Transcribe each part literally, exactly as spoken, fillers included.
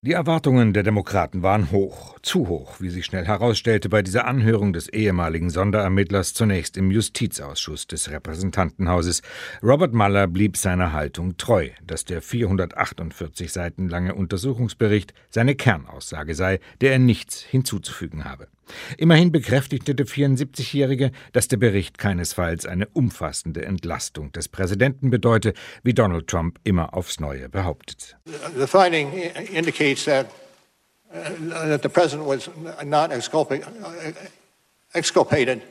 Die Erwartungen der Demokraten waren hoch, zu hoch, wie sich schnell herausstellte bei dieser Anhörung des ehemaligen Sonderermittlers zunächst im Justizausschuss des Repräsentantenhauses. Robert Mueller blieb seiner Haltung treu, dass der vierhundertachtundvierzig Seiten lange Untersuchungsbericht seine Kernaussage sei, der er nichts hinzuzufügen habe. Immerhin bekräftigte der vierundsiebzigjährige, dass der Bericht keinesfalls eine umfassende Entlastung des Präsidenten bedeute, wie Donald Trump immer aufs Neue behauptet. The finding indicates that, uh, that the president was not exculpa- exculpated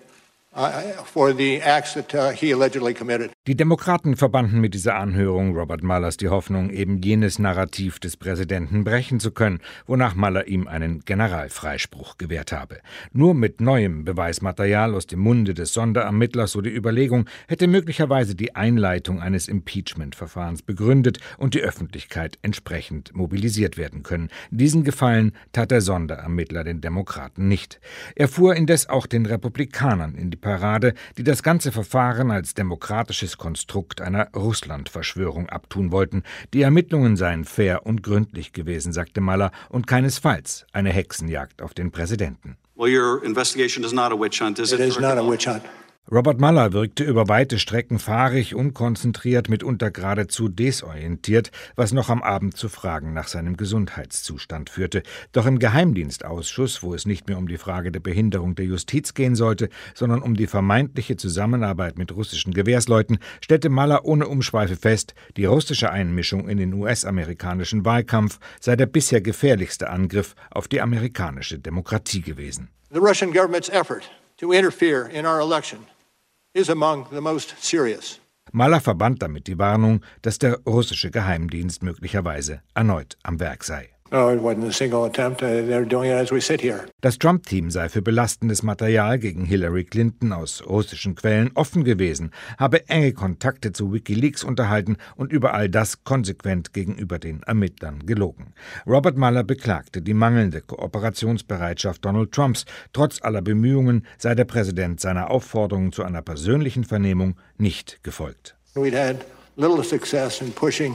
uh, for the acts that uh, he allegedly committed. Die Demokraten verbanden mit dieser Anhörung Robert Muellers die Hoffnung, eben jenes Narrativ des Präsidenten brechen zu können, wonach Mueller ihm einen Generalfreispruch gewährt habe. Nur mit neuem Beweismaterial aus dem Munde des Sonderermittlers, so die Überlegung, hätte möglicherweise die Einleitung eines Impeachment-Verfahrens begründet und die Öffentlichkeit entsprechend mobilisiert werden können. Diesen Gefallen tat der Sonderermittler den Demokraten nicht. Er fuhr indes auch den Republikanern in die Parade, die das ganze Verfahren als demokratisches Konstrukt einer Russland-Verschwörung abtun wollten. Die Ermittlungen seien fair und gründlich gewesen, sagte Mueller, und keinesfalls eine Hexenjagd auf den Präsidenten. Well, your investigation is not a witch hunt, is it? It is not a witch hunt. Robert Mueller wirkte über weite Strecken fahrig, unkonzentriert, mitunter geradezu desorientiert, was noch am Abend zu Fragen nach seinem Gesundheitszustand führte. Doch im Geheimdienstausschuss, wo es nicht mehr um die Frage der Behinderung der Justiz gehen sollte, sondern um die vermeintliche Zusammenarbeit mit russischen Gewährsleuten, stellte Mueller ohne Umschweife fest, die russische Einmischung in den U S-amerikanischen Wahlkampf sei der bisher gefährlichste Angriff auf die amerikanische Demokratie gewesen. The Russian government's effort to interfere in our election is among the most serious. Mueller verband damit die Warnung, dass der russische Geheimdienst möglicherweise erneut am Werk sei. No, it wasn't a single attempt. They're doing it as we sit here. Das Trump-Team sei für belastendes Material gegen Hillary Clinton aus russischen Quellen offen gewesen, habe enge Kontakte zu WikiLeaks unterhalten und über all das konsequent gegenüber den Ermittlern gelogen. Robert Mueller beklagte die mangelnde Kooperationsbereitschaft Donald Trumps. Trotz aller Bemühungen sei der Präsident seiner Aufforderung zu einer persönlichen Vernehmung nicht gefolgt. We'd had little success in pushing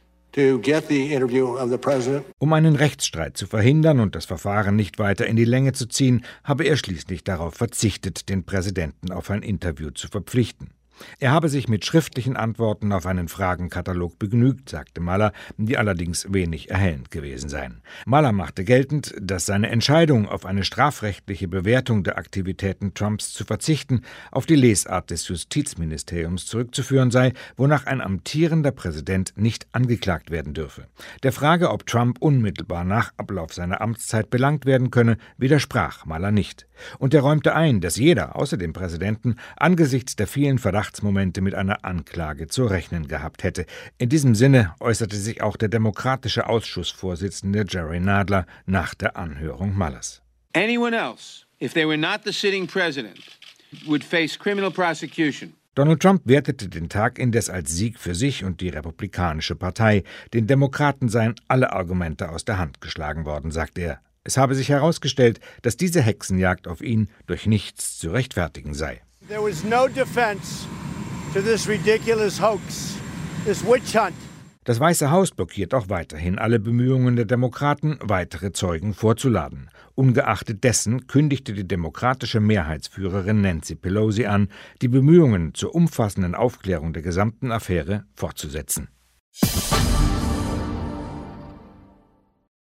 to get the interview of the president. Um einen Rechtsstreit zu verhindern und das Verfahren nicht weiter in die Länge zu ziehen, habe er schließlich darauf verzichtet, den Präsidenten auf ein Interview zu verpflichten. Er habe sich mit schriftlichen Antworten auf einen Fragenkatalog begnügt, sagte Mueller, die allerdings wenig erhellend gewesen seien. Mueller machte geltend, dass seine Entscheidung, auf eine strafrechtliche Bewertung der Aktivitäten Trumps zu verzichten, auf die Lesart des Justizministeriums zurückzuführen sei, wonach ein amtierender Präsident nicht angeklagt werden dürfe. Der Frage, ob Trump unmittelbar nach Ablauf seiner Amtszeit belangt werden könne, widersprach Mueller nicht. Und er räumte ein, dass jeder, außer dem Präsidenten, angesichts der vielen Verdachtsmomente mit einer Anklage zu rechnen gehabt hätte. In diesem Sinne äußerte sich auch der demokratische Ausschussvorsitzende Jerry Nadler nach der Anhörung Muellers. Anyone else, if they were not the sitting president, would face criminal prosecution. Donald Trump wertete den Tag indes als Sieg für sich und die Republikanische Partei. Den Demokraten seien alle Argumente aus der Hand geschlagen worden, sagte er. Es habe sich herausgestellt, dass diese Hexenjagd auf ihn durch nichts zu rechtfertigen sei. There was no defense to this ridiculous hoax, this witch hunt. Das Weiße Haus blockiert auch weiterhin alle Bemühungen der Demokraten, weitere Zeugen vorzuladen. Ungeachtet dessen kündigte die demokratische Mehrheitsführerin Nancy Pelosi an, die Bemühungen zur umfassenden Aufklärung der gesamten Affäre fortzusetzen.